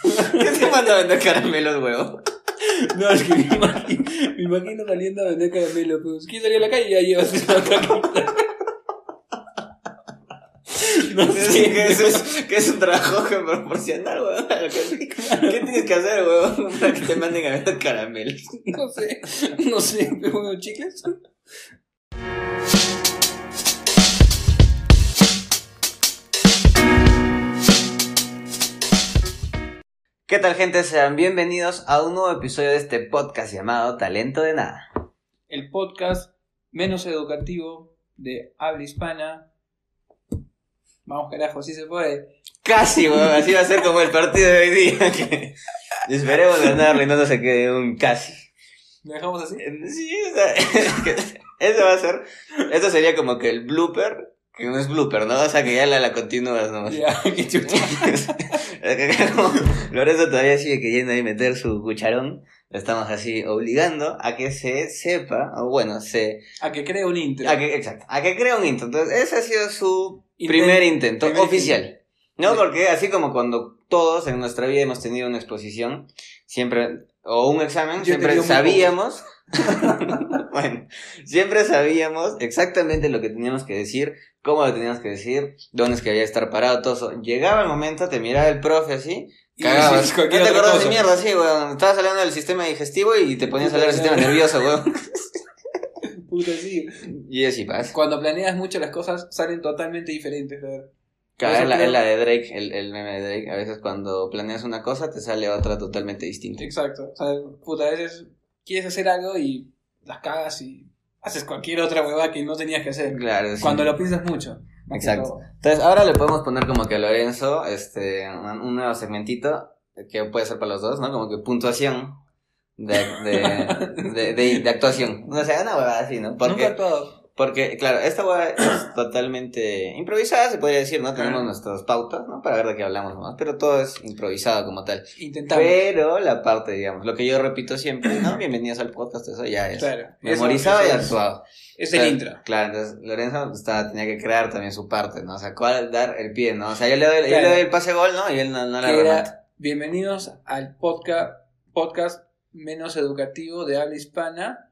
¿Qué te manda a vender caramelos, huevón? No, es que me imagino saliendo a vender caramelo. Pues, ¿quién salió a la calle y ya llevas una caquita? No sé. Que es un trabajo que proporcionar, huevón. ¿Qué tienes que hacer, huevón, para que te manden a vender caramelos? No sé, pero bueno, chicles. ¿Qué tal, gente? Sean bienvenidos a un nuevo episodio de este podcast llamado Talento de Nada. El podcast menos educativo de habla hispana. Vamos, carajo, sí se puede. Casi, weón, así va a ser como el partido de hoy día. Que esperemos ganarle y no se quede un casi. ¿Lo dejamos así? Sí, o sea, eso va a ser. Esto sería como que el blooper, que no es blooper, ¿no? O sea, que ya la continúas nomás. Ya, qué chucha. Lorenzo todavía sigue queriendo ahí meter su cucharón. Lo estamos así obligando a que se sepa, o bueno, A que cree un intro. Exacto, a que crea un intro. Entonces, ese ha sido su primer intento oficial. ¿No? Sí. Porque así como cuando todos en nuestra vida hemos tenido una exposición, siempre, o un examen, siempre sabíamos, bueno, siempre sabíamos exactamente lo que teníamos que decir, cómo lo teníamos que decir, dónde es que había que estar parado, todo eso. Llegaba el momento, te miraba el profe así, cagabas. No te acordabas de mierda, sí, weón. Estabas hablando del sistema digestivo y te ponías a hablar del sistema nervioso, weón. Puta, sí. Y así pasa. Cuando planeas mucho las cosas salen totalmente diferentes, ¿verdad? Claro, es la de Drake, el meme de Drake. A veces cuando planeas una cosa te sale otra totalmente distinta. Exacto. O sea, puta, a veces quieres hacer algo y las cagas y haces cualquier otra huevada que no tenías que hacer. Claro, sí. Cuando lo piensas mucho. Exacto. Entonces ahora le podemos poner como que a Lorenzo un nuevo segmentito que puede ser para los dos, ¿no? Como que puntuación de actuación. No sé, una huevada así, ¿no? Nunca he actuado. Porque, claro, esta hueá es totalmente improvisada, se podría decir, ¿no? Tenemos nuestras pautas, ¿no? Para ver de qué hablamos más, pero todo es improvisado como tal. Intentamos. Pero la parte, digamos, lo que yo repito siempre, ¿no? Bienvenidos al podcast, eso ya es memorizado y actuado. Es el intro. Claro, entonces Lorenzo tenía que crear también su parte, ¿no? O sea, cuál dar el pie, ¿no? O sea, yo le doy el pase gol, ¿no? Y él no la remata. Bienvenidos al podcast menos educativo de habla hispana.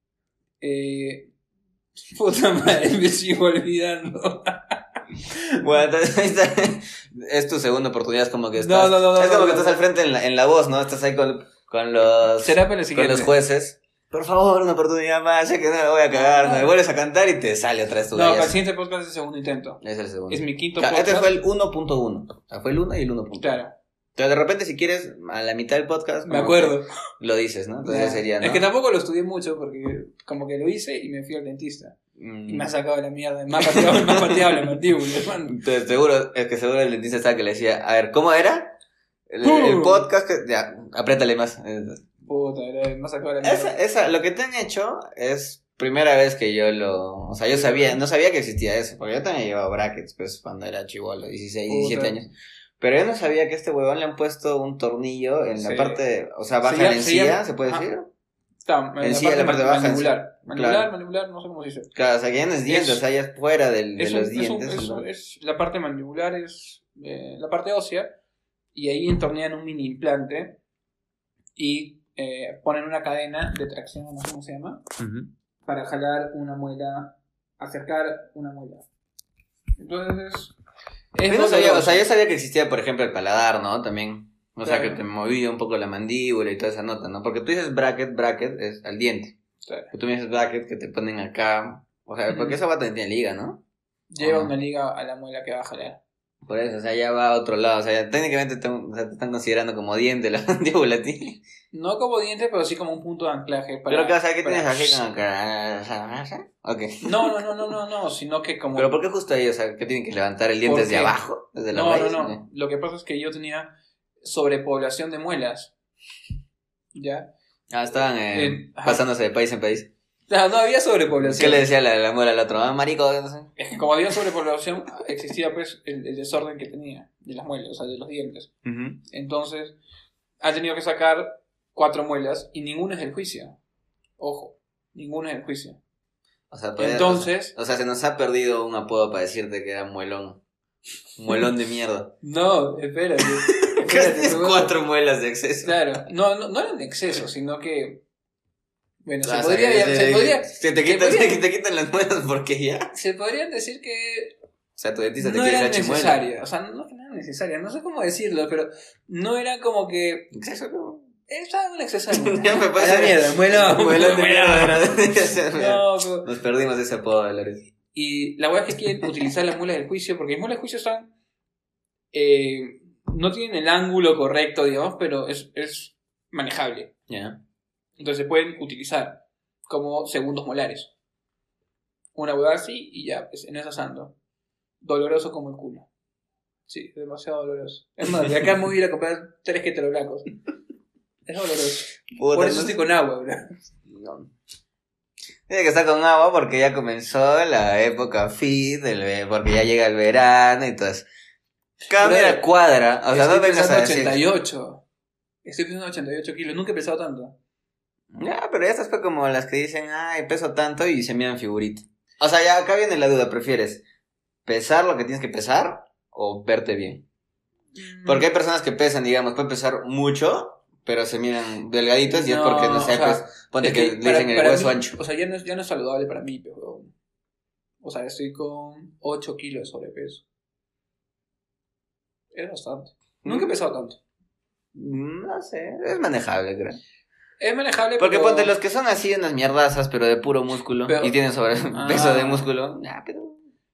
Puta madre, me sigo olvidando. Bueno, entonces es tu segunda oportunidad, es como que estás. No, es como que estás al frente en la voz, ¿no? Estás ahí con los. Será para el siguiente. Con los jueces. Por favor, una oportunidad más, ya que no la voy a cagar, no me vuelves a cantar y te sale otra vez tu No, para el siguiente podcast es el segundo intento. Es el segundo. Es mi quinto podcast. Este fue el 1.1. O sea, fue el 1 y el 1.1. Claro. Entonces, de repente, si quieres, a la mitad del podcast. Me acuerdo. Lo dices, ¿no? Entonces sería, ¿no? Es que tampoco lo estudié mucho porque como que lo hice y me fui al dentista. Y me ha sacado de la mierda. Más pateado la mandíbula, hermano. Entonces, seguro el dentista estaba que le decía, a ver, ¿cómo era? El podcast que. Ya, apriétale más. Puta, me ha sacado de la mierda. Lo que te han hecho es primera vez que yo o sea, yo no sabía que existía eso, porque yo también llevaba brackets, pues, cuando era chibolo, 16, 17 años. Pero yo no sabía que a este huevón le han puesto un tornillo en la parte, o sea, baja la encía, ¿se puede decir? Está, en la parte baja. Mandibular, no sé cómo se dice. Claro, o sea, que ya no es dientes, o sea, ya es fuera de los dientes. Es la parte mandibular, es la parte ósea, y ahí entornean un mini implante y ponen una cadena de tracción, no sé cómo se llama, para jalar una muela, acercar una muela. Entonces yo no sabía, o sea, yo sabía que existía, por ejemplo, el paladar, ¿no? También. O sea, claro, que te movía un poco la mandíbula y toda esa nota, ¿no? Porque tú dices bracket es al diente. claro. Tú me dices bracket que te ponen acá. O sea, porque esa bata tiene liga, ¿no? Lleva una liga a la muela que va a jalar. Por eso, o sea, ya va a otro lado. O sea, ya, técnicamente te están considerando como diente la mandíbula a ti. No como diente, pero sí como un punto de anclaje. Pero que, o sea, ¿qué tienes aquí con acá? Ok. No, sino que como... ¿Pero por qué justo ahí? O sea, ¿qué tienen que levantar el diente desde abajo? ¿Desde la raíz? No. Lo que pasa es que yo tenía sobrepoblación de muelas. ¿Ya? Ah, estaban pasándose de país en país. No había sobrepoblación. ¿Qué le decía la muela al otro? Ah, marico, no sé. Es que como había sobrepoblación, existía pues el desorden que tenía de las muelas, o sea, de los dientes. Entonces, ha tenido que sacar 4 muelas y ninguna es del juicio. Ojo, ninguna es del juicio. O sea, entonces... O sea, se nos ha perdido un apodo para decirte que era muelón. Muelón de mierda. No, espérate. Tienes 4 muelas de exceso. Claro, no eran de exceso, sino que... Bueno, Ah, se podría... te quitan las muelas porque ya... Se podrían decir que... O sea, tu dentista te no quiere era la chimuela. necesaria, o sea, no era necesaria, no sé cómo decirlo, pero no era como que... ¿Exceso no? Estaba un exceso. Ya me A pasa. la mierda, Muelón de mierda. No, Nos perdimos ese apodo de Lores. y la verdad es que quieren utilizar las muelas del juicio, porque las muelas del juicio están... no tienen el ángulo correcto, digamos, pero es manejable. Ya. Entonces se pueden utilizar como segundos molares. Una hueá así y ya, pues en esa ando. Doloroso como el culo. Sí, demasiado doloroso. Es más, de acá me voy a ir a comprar 3 ketorolacos. Es doloroso. Por eso estoy con agua, bro. No. Tiene que estar con agua porque ya comenzó la época fit, porque ya llega el verano y todo eso. Cambia cuadra. O sea, no vengas a decir... 88. Estoy pesando 88 kilos. Nunca he pesado tanto. Ya, pero estas fue como las que dicen, ay, peso tanto y se miran figurita. O sea, ya acá viene la duda, ¿prefieres pesar lo que tienes que pesar o verte bien? Porque hay personas que pesan, digamos, pueden pesar mucho, pero se miran delgaditos y es porque, no sé, pues, ponte que le dicen el hueso ancho. O sea, ya no es saludable para mí, pero... O sea, estoy con 8 kilos de sobrepeso. Es bastante. Nunca he pesado tanto. No sé, es manejable, creo. Es manejable, porque pero... ponte los que son así unas mierdazas, pero de puro músculo, pero... y tienen sobrepeso de músculo, nah, pero...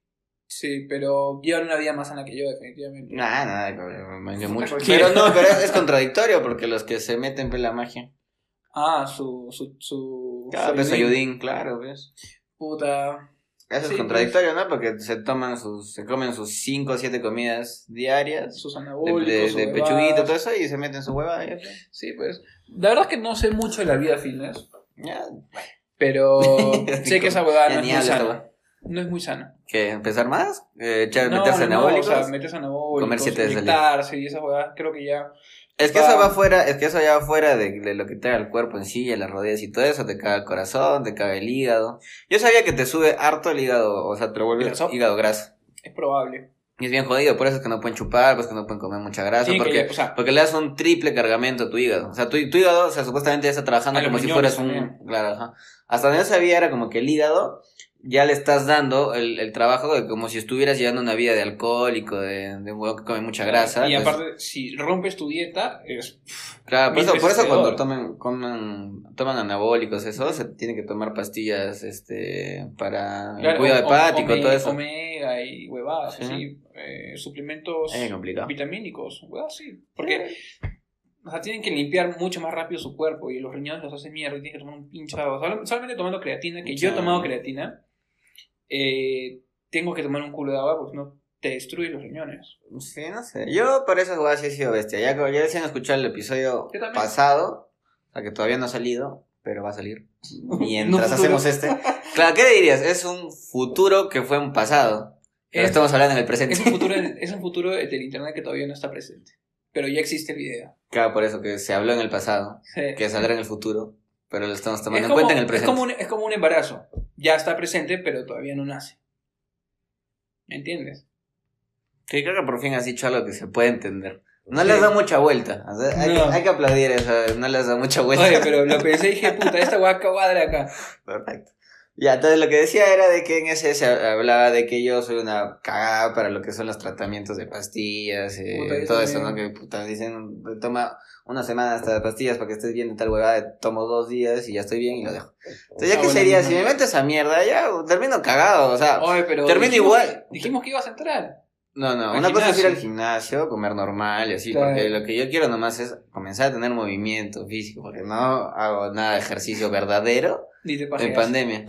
Sí, pero llevan una vida más sana que yo, definitivamente. Nada, mucho. Pero no, pero es contradictorio porque los que se meten en la magia. Ah, su Claro, peso ayudín, claro, ¿ves? Puta. Eso es contradictorio, ¿no? Porque se comen sus 5 o 7 comidas diarias. Sus anabólicos, de pechuguito, todo eso, y se meten su hueva. Sí, pues. La verdad es que no sé mucho de la vida fitness. Ya. Pero sé que esa huevada no es muy sana. Hueva. No es muy sana. ¿Qué? ¿Empezar más? ¿Meterse anabólicos? O sea, meterse anabólicos, comer 7 veces inyectarse y esas huevadas, creo que ya... Es que eso va fuera, ya va fuera de lo que te da el cuerpo en sí, las rodillas y todo eso, te caga el corazón, te caga el hígado. Yo sabía que te sube harto el hígado, o sea, te lo vuelve hígado graso. Es probable. Y es bien jodido, por eso es que no pueden chupar, pues que no pueden comer mucha grasa, porque le das un triple cargamento a tu hígado. O sea, tu hígado, o sea, supuestamente ya está trabajando como si fueras un... Claro, ajá. Hasta donde yo sabía era como que el hígado ya le estás dando el trabajo de como si estuvieras llevando una vida de alcohólico, de un huevo que come mucha grasa. Y aparte, si rompes tu dieta, es... Claro, por eso cuando toman anabólicos, eso, se tienen que tomar pastillas para el cuidado hepático, todo eso. Omega y huevadas, así, suplementos vitamínicos, huevadas, sí. Porque... O sea, tienen que limpiar mucho más rápido su cuerpo y los riñones los hacen mierda y tienen que tomar un pincho de agua. Solamente tomando creatina, que yo he tomado creatina, tengo que tomar un culo de agua porque no te destruye los riñones. Sí, no sé. Yo por esas huevas sí he sido bestia. Ya decían escuchar el episodio pasado, o sea que todavía no ha salido, pero va a salir. Mientras hacemos este. Claro, ¿qué dirías? Es un futuro que fue un pasado. Pero estamos hablando en el presente. Es un futuro del internet que todavía no está presente. Pero ya existe el video. Claro, por eso que se habló en el pasado, sí. Que saldrá en el futuro, pero lo estamos tomando en cuenta en el presente. Es como un embarazo. Ya está presente, pero todavía no nace. ¿Me entiendes? Sí, creo que por fin has dicho algo que se puede entender. No les da mucha vuelta. O sea, hay que aplaudir eso, no les da mucha vuelta. Oye, pero lo pensé y dije, puta, esta guaca cuadra acá. Perfecto. Ya, entonces lo que decía era de que en ese se hablaba de que yo soy una cagada para lo que son los tratamientos de pastillas, todo eso, ¿no? Que puta, dicen, toma una semana hasta de pastillas para que estés bien de tal huevada, tomo 2 días y ya estoy bien y lo dejo. Entonces ya que sería, si me meto esa mierda, ya termino cagado, o sea, termino igual. Dijimos que ibas a entrar. No, una cosa es ir al gimnasio, comer normal y así, claro. Porque lo que yo quiero nomás es comenzar a tener movimiento físico, porque no hago nada de ejercicio verdadero en pandemia.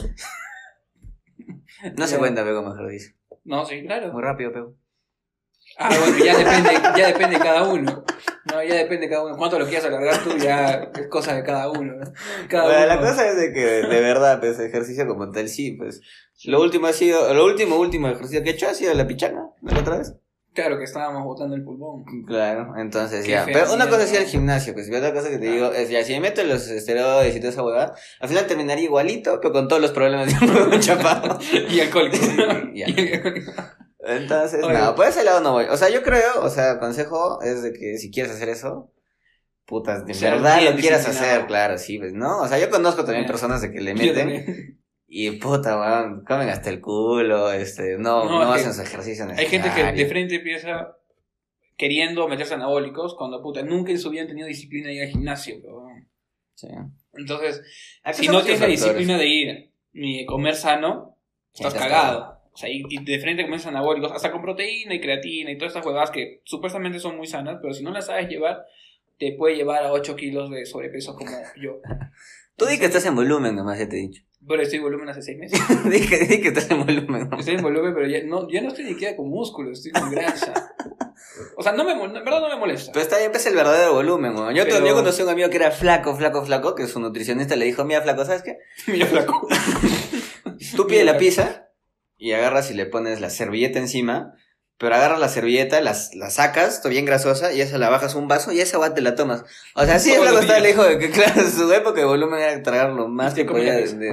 No se cuenta, pego, mejor dicho. No, sí, claro. Muy rápido, pego. Ah, bueno, ya depende de cada uno. No, ya depende de cada uno. ¿Cuánto lo quieras alargar tú? Ya es cosa de cada uno, ¿no? La cosa es de que, de verdad, pues, ejercicio como tal, sí, pues. Lo último ejercicio que he hecho ha sido la pichanga, ¿no? La otra vez. Claro, que estábamos botando el pulmón. Claro, entonces ya. Pero una cosa es ir al gimnasio, pues, y otra cosa que te digo es, ya, si me meto los esteroides y toda esa huevada, al final terminaría igualito, pero con todos los problemas de un chapado. Y alcohólico. Entonces, no, por ese lado no voy. O sea, yo creo, o sea, consejo es de que si quieres hacer eso, putas, de verdad lo quieras hacer, claro, sí, pues, ¿no? O sea, yo conozco también personas de que le meten y puta, weón, comen hasta el culo, no hacen su ejercicio necesario. Hay gente que de frente empieza queriendo meterse anabólicos cuando, puta, nunca en su vida han tenido disciplina de ir al gimnasio, weón. Sí. Entonces, si no tienes la disciplina de ir ni de comer sano, estás cagado. O sea, y de frente comienzas anabólicos, hasta con proteína y creatina y todas estas huevadas que supuestamente son muy sanas, pero si no las sabes llevar, te puede llevar a 8 kilos de sobrepeso como yo. Tú di que estás en volumen nomás, ya te he dicho. Bueno, estoy en volumen hace 6 meses. di que estás en volumen. Estoy en volumen, pero ya no estoy ni siquiera con músculo, estoy con grasa. O sea, en verdad no me molesta. Pero está bien, pues el verdadero volumen, ¿no? Yo conocí a un amigo que era flaco, que su nutricionista le dijo, mira flaco, ¿sabes qué? Mira flaco. Tú pides la pizza y agarras y le pones la servilleta encima, pero agarras la servilleta, la sacas, está bien grasosa, y esa la bajas un vaso y esa te la tomas. O sea, sí, el flaco está, le dijo que claro, su época de volumen era tragar lo más que podía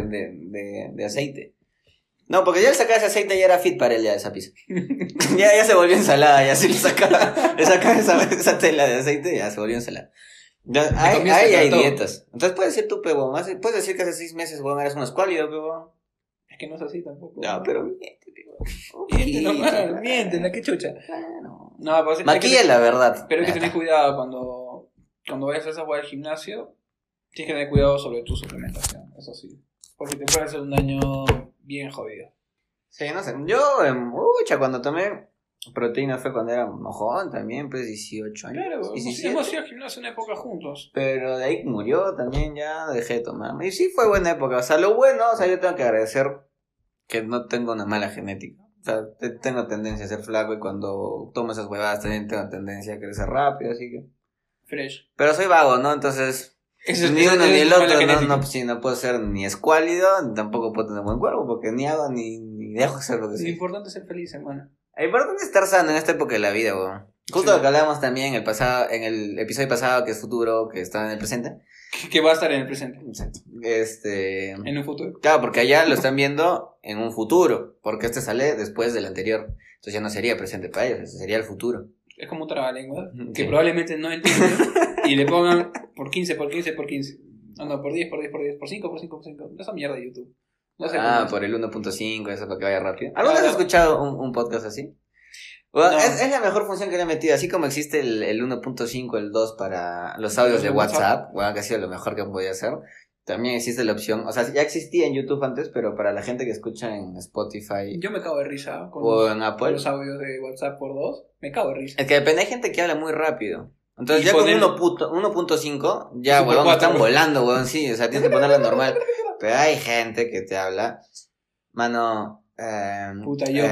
de aceite. No, porque ya le sacaba ese aceite y ya era fit para él ya esa pizza. ya se volvió ensalada, ya sí le sacaba esa tela de aceite y ya se volvió ensalada. Hay dietas. Entonces puedes decir tú, pebo, puedes decir que hace 6 meses, weón, eres un escuálido, pebo. Es que no es así tampoco. No, pero miente, pebo. Miente, la que chucha. No, pues, maquilla la verdad. Pero hay que tener cuidado cuando vayas a esa hueá del gimnasio. Tienes que tener cuidado sobre tu suplementación, eso sí. Porque te puede hacer un daño bien jodido. Sí, no sé. Yo, cuando tomé proteína fue cuando era mojón también, pues 18 años. Claro, hemos ido al gimnasio una época juntos. Pero de ahí murió también, ya dejé de tomar. Y sí fue buena época. O sea, lo bueno, o sea, yo tengo que agradecer que no tengo una mala genética. O sea, tengo tendencia a ser flaco y cuando tomo esas huevadas también tengo tendencia a crecer rápido, así que... Fresh. Pero soy vago, ¿no? Entonces... ni uno ni el otro, no puedo ser ni escuálido, ni tampoco puedo tener buen cuerpo, porque ni hago ni dejo de ser lo que soy. Lo importante es ser feliz, hermano. Lo importante es estar sano en esta época de la vida, weón. Justo lo que hablábamos también en el episodio pasado, que es futuro, que está en el presente. Que va a estar en el presente. Exacto. En un futuro. Claro, porque allá lo están viendo en un futuro, porque sale después del anterior. Entonces ya no sería presente para ellos, sería el futuro. Es como un trabalengua, que probablemente no entienden y le pongan por 15, por 15, por 15. No, por 10, por 10, por 10, por 5, por 5, por 5. Esa mierda de YouTube. No sé por el 1.5, eso para que vaya rápido. ¿Alguna vez has escuchado un podcast así? Bueno, no. Es la mejor función que le he metido, así como existe el 1.5, el 2 para los audios de WhatsApp, bueno, que ha sido lo mejor que podía hacer. También existe la opción, o sea, ya existía en YouTube antes, pero para la gente que escucha en Spotify. Yo me cago de risa en Apple, los audios de WhatsApp por 2. Me cago de risa. Es que depende, hay gente que habla muy rápido. Entonces ya con 1.5, ya, huevón, están volando, huevón, sí, o sea, tienes que ponerla normal. Pero hay gente que te habla, mano, puta yo.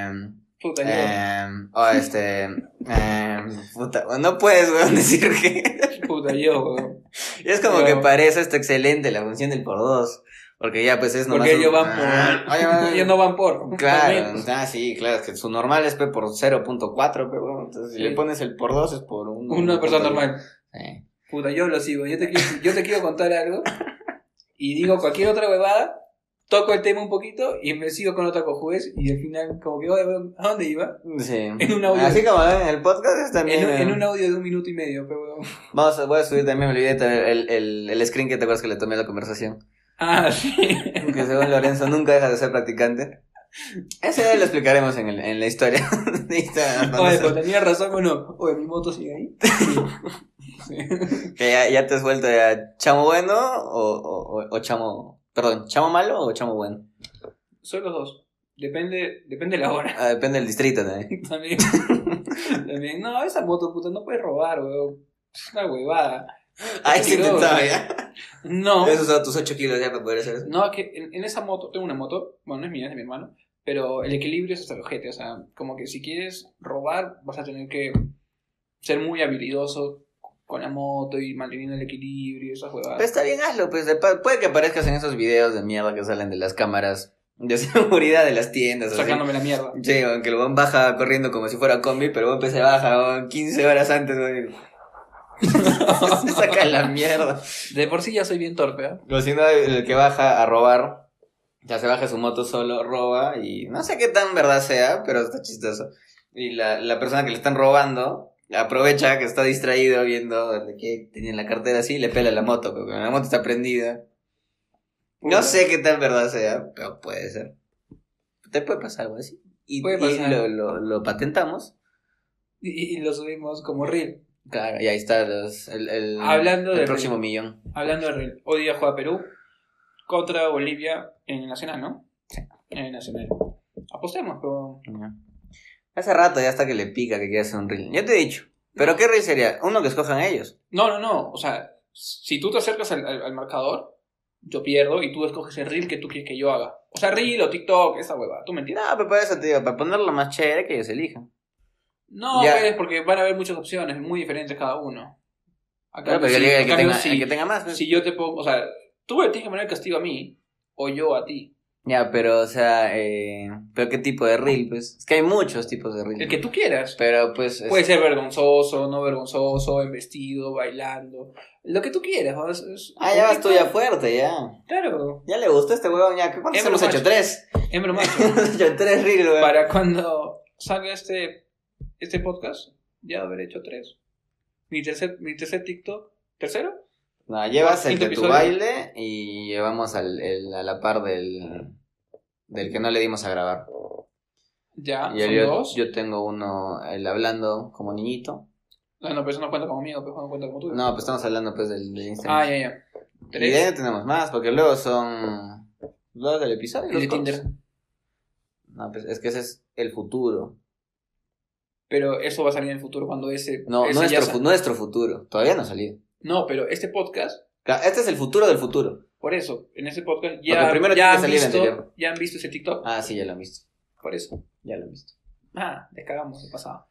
No puedes, weón, decir que... Puta yo, weón. Y es como que para eso está excelente la función del por 2. Porque ya pues es nomás... Porque ellos van por... ellos no van por... Claro, sí, claro, es que su normal es por 0.4, pero entonces si le pones el por 2 es por 1. Una persona normal. Sí. Puta, yo lo sigo. Yo te quiero contar algo y digo cualquier otra huevada. Toco el tema un poquito y me sigo con otra cojudez y al final como que ¿a dónde iba? Sí. En un audio. Así como en el podcast también. En un audio de 1 minuto y medio, pero... Voy a subir también, me olvidé el screen que te acuerdas que le tomé a la conversación. Ah, sí. Que según Lorenzo nunca deja de ser practicante. Eso ya lo explicaremos en la historia. Oye, pero tenía razón o no. Oye, mi moto sigue ahí. Sí. Que ya te has vuelto ya chamo bueno o chamo... Perdón, ¿chamo malo o chamo bueno? Soy los dos. Depende de la hora. Depende del distrito también. También. No, esa moto, puta, no puedes robar, weón. Es una huevada. Sí intentaba ya. No. Esos son tus 8 kilos ya para poder hacer eso. No, que en esa moto, tengo una moto, bueno, no es mía, es de mi hermano, pero el equilibrio es hasta el ojete, o sea, como que si quieres robar, vas a tener que ser muy habilidoso con la moto y manteniendo el equilibrio y esas huevadas. Pero está bien, hazlo, pues puede que aparezcas en esos videos de mierda que salen de las cámaras de seguridad de las tiendas. Sacándome la mierda. Sí, aunque el buen baja corriendo como si fuera combi, pero el buen se baja 15 horas antes, güey. Se saca la mierda. De por sí ya soy bien torpe, ¿eh? O si no, el que baja a robar Ya se baja su moto solo, roba y no sé qué tan verdad sea, pero está chistoso. Y la persona que le están robando aprovecha que está distraído viendo que tenía en la cartera así y le pela la moto, porque la moto está prendida. No sé qué tan verdad sea, pero puede ser. Te puede pasar algo así. Y lo patentamos. Y lo subimos como reel. Claro, y ahí está el próximo millón. Hablando de reel. Hoy día juega Perú contra Bolivia en el Nacional, ¿no? Sí. En el Nacional. Apostemos, pero... Hace rato ya hasta que le pica que quiere hacer un reel. Ya te he dicho. ¿Pero qué reel sería? Uno que escojan ellos. No. O sea, si tú te acercas al marcador, yo pierdo y tú escoges el reel que tú quieres que yo haga. O sea, reel o TikTok, esa hueva. ¿Tú me entiendes? No, pero para eso te digo, para ponerlo más chévere que ellos elijan. No, pues, porque van a haber muchas opciones, muy diferentes cada uno. Acá pero el que tenga más. Si yo te pongo, o sea, tú me tienes que poner el castigo a mí o yo a ti. Ya, pero, o sea, ¿pero qué tipo de reel? Pues, es que hay muchos tipos de reel. El que tú quieras. Pero, pues... Puede ser vergonzoso, no vergonzoso, en vestido, bailando. Lo que tú quieras. Ya vas tú ya fuerte, ya. Claro. Ya le gustó este huevón, ya. ¿Cuántos hemos hecho? 3. Hemos hecho 3 reel, huevón. Para cuando salga este podcast, ya habré hecho 3. Mi tercer TikTok. ¿Tercero? No, llevas el de tu baile y llevamos a la par del que no le dimos a grabar. Ya, y son 2. Yo tengo uno, el hablando como niñito. No, pero eso no cuenta como mío, pero no cuenta como tuyo. No, pues estamos hablando pues del Instagram. Ya. 3. Y de ahí tenemos más, porque luego son los del episodio. El de Tinder. No, pues es que ese es el futuro. Pero eso va a salir en el futuro cuando ese... No, nuestro futuro. Todavía no ha salido. No, pero este podcast... Claro, este es el futuro del futuro. Por eso, en ese podcast ya han visto ese TikTok. Ah, sí, ya lo han visto. Por eso. Ya lo han visto. Descagamos el pasado.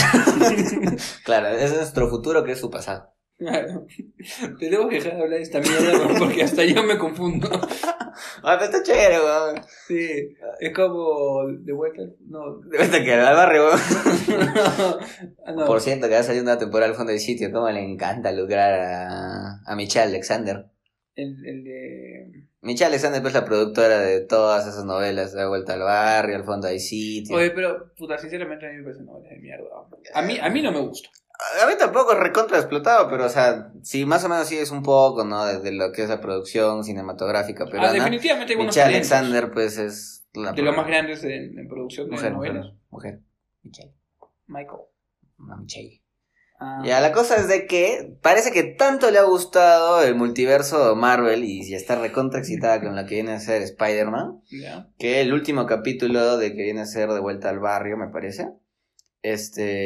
Claro, es nuestro futuro que es su pasado. Claro. Te debo dejar de hablar de esta mierda porque hasta yo me confundo. Pero está chévere, weón. Sí, es como de vuelta. No, de vuelta que al barrio, weón. No. Por cierto, que va a salir una temporada al fondo del sitio. Cómo le encanta lucrar a Michelle Alexander. El de... Michelle Alexander pues la productora de todas esas novelas, De Vuelta al Barrio, Al Fondo del Sitio. Oye, pero puta, sinceramente a mí me parecen novelas de mierda. A mí no me gusta. A mí tampoco es recontra explotado, pero o sea, sí, más o menos sí es un poco, ¿no? De lo que es la producción cinematográfica peruana. Definitivamente hay buenos Michelle Alexander pues es de los más grandes en producción de novelas. Mujer. Michelle. Michael. No, Michelle. Ya, la cosa es de que parece que tanto le ha gustado el multiverso Marvel y ya está recontra excitada con la que viene a ser Spider-Man, que el último capítulo de que viene a ser De Vuelta al Barrio, me parece, es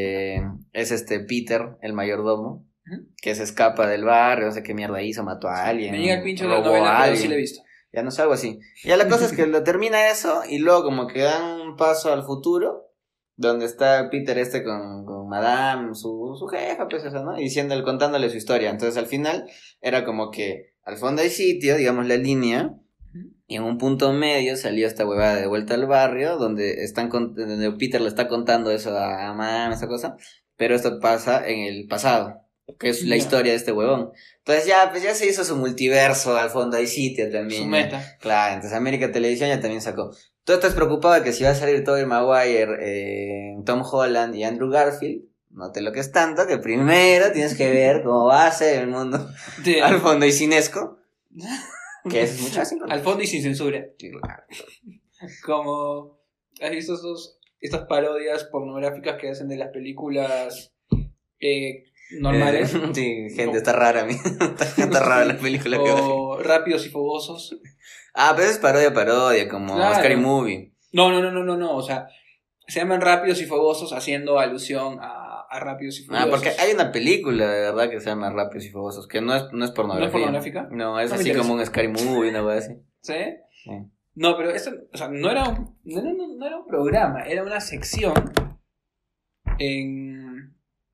Peter, el mayordomo, que se escapa del barrio, no sé qué mierda hizo, mató a alguien. Me llega el pincho de la novela, pero sí lo he visto. Ya no sé, algo así. Ya la cosa es que lo termina eso y luego como que dan un paso al futuro. Donde está Peter con Madame, su jefa, pues eso, ¿no? Y contándole su historia. Entonces al final era como que al fondo hay sitio, digamos la línea, y en un punto medio salió esta huevada De Vuelta al Barrio, donde donde Peter le está contando eso a Madame, esa cosa, pero esto pasa en el pasado, que es la historia de este huevón. Entonces ya se hizo su multiverso, al fondo hay sitio también. Su meta. Claro, entonces América Televisión ya también sacó. Tú estás preocupado de que si va a salir Tobey Maguire, Tom Holland y Andrew Garfield, no te lo que es tanto, que primero tienes que ver cómo va a ser el mundo al fondo y cinesco, que es mucho así. Al fondo y sin censura. Como, ¿has visto estas parodias pornográficas que hacen de las películas normales? Sí, gente, está rara, está rara la película. O Rápidos y Fogosos. Pero es parodia, como Scary Movie. No, o sea, se llaman Rápidos y Fogosos haciendo alusión a Rápidos y Fogosos. Porque hay una película de verdad que se llama Rápidos y Fogosos, que no es pornografía. ¿No es pornográfica? No, es así como un Scary Movie, una cosa así. ¿Sí? No, pero esto, o sea, no era un programa, era una sección en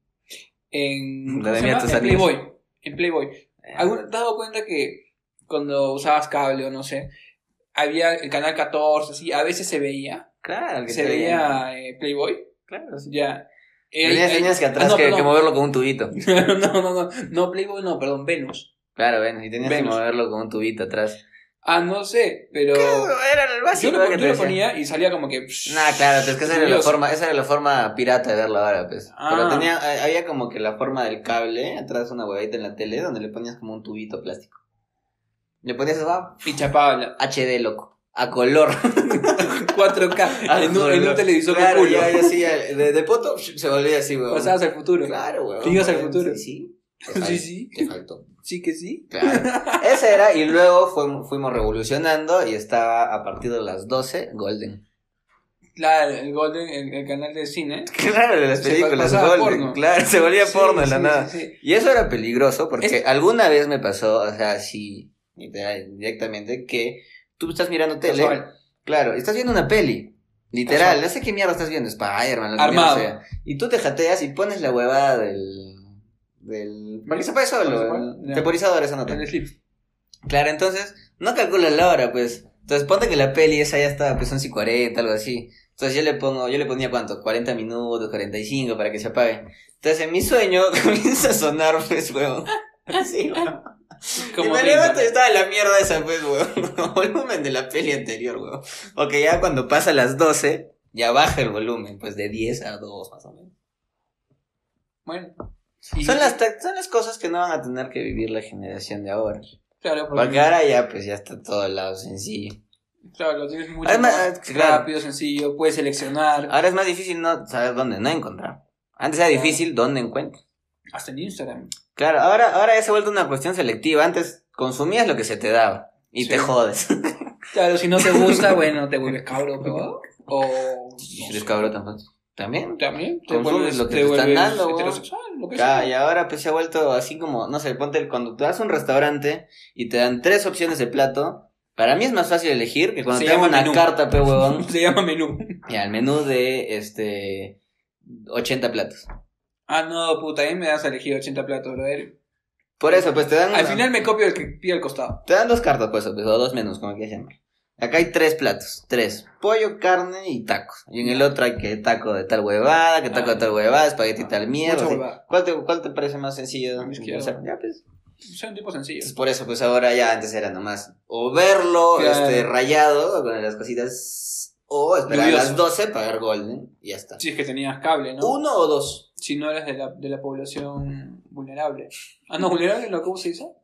Playboy. En Playboy. ¿Te has dado cuenta que cuando usabas cable o no sé, había el canal 14, así, a veces se veía? Claro, se veía Playboy. Claro, sí. Ya. Tenías que atrás que moverlo con un tubito. No, Playboy no, perdón, Venus. Claro, Venus, y tenías que moverlo con un tubito atrás. No sé, pero... Era el básico. Yo lo ponía y salía como que... claro, es que esa era la forma pirata de verlo ahora, pues. Pero había como que la forma del cable, atrás una huevita en la tele, donde le ponías como un tubito plástico. Le ponías y chapaba HD, loco. A color. 4K. En un televisor claro, con culo. Ya así, de poto se volvía así, weón. Pasabas al futuro. Claro, weón. Ibas al futuro. Sí. Sí. Te faltó. Sí que sí. Claro. Ese era, y luego fuimos revolucionando y estaba a partir de las 12, Golden. Claro, el Golden, el canal de cine. Claro, de las películas Golden. Porno. Claro, se volvía porno de la nada. Sí. Y eso era peligroso porque alguna vez me pasó, o sea, así, directamente, que tú estás mirando tele. Claro, estás viendo una peli. Literal, no sé qué mierda estás viendo, Spider-Man, Armado. Sea. Y tú te jateas y pones la huevada del para que se pague solo, temporizador, esa nota. Claro, entonces, no calculas la hora, pues. Entonces, ponte que la peli esa ya está, pues son 40, algo así. Entonces yo le ponía ¿cuánto? 40 minutos, 45 para que se apague. Entonces en mi sueño comienza a sonar, pues, weón. Así, weón. Y me levanto y estaba la mierda esa, pues, weón. Volumen de la peli anterior, weón. Ok, ya cuando pasa las 12, ya baja el volumen, pues de 10 a 2 más o menos. Bueno. Son las cosas que no van a tener que vivir la generación de ahora. Claro, porque ahora ya, pues, ya está todo al lado sencillo. Claro, lo tienes mucho más rápido, sencillo, puedes seleccionar. Ahora es más difícil no saber dónde no encontrar. Antes era difícil dónde encuentras. Hasta en Instagram. Claro, ahora ya se ha vuelto una cuestión selectiva. Antes consumías lo que se te daba y te jodes. Claro, si no te gusta, bueno, te vuelves cabro, pero... O... ¿Eres cabro tampoco? ¿También? Te vuelves lo que te están dando, heterosexual, lo que sea. sea. Y ahora pues se ha vuelto así como, no sé, ponte cuando te vas a un restaurante y te dan 3 opciones de plato, para mí es más fácil elegir que cuando te dan una carta, pe huevón. Se llama menú. Ya, el menú de 80 platos. No, puta, ahí me das a elegir 80 platos, brother. Por eso, pues te dan... Al final me copio el que pide al costado. Te dan 2 cartas, pues, o 2 menús, como quieras llamar. Acá hay 3 platos, 3, pollo, carne y tacos. Y en el otro hay que taco de tal huevada, que taco de tal huevada, espagueti tal mierda. ¿Cuál te parece más sencillo? Ya, pues. Soy un tipo sencillo. Por eso, pues ahora ya antes era nomás o verlo rayado con las cositas, o esperar a las 12 para ver Golden y ya está. Si es que tenías cable, ¿no? 1 o 2. Si no eres de la población vulnerable. No, vulnerable, ¿cómo se dice?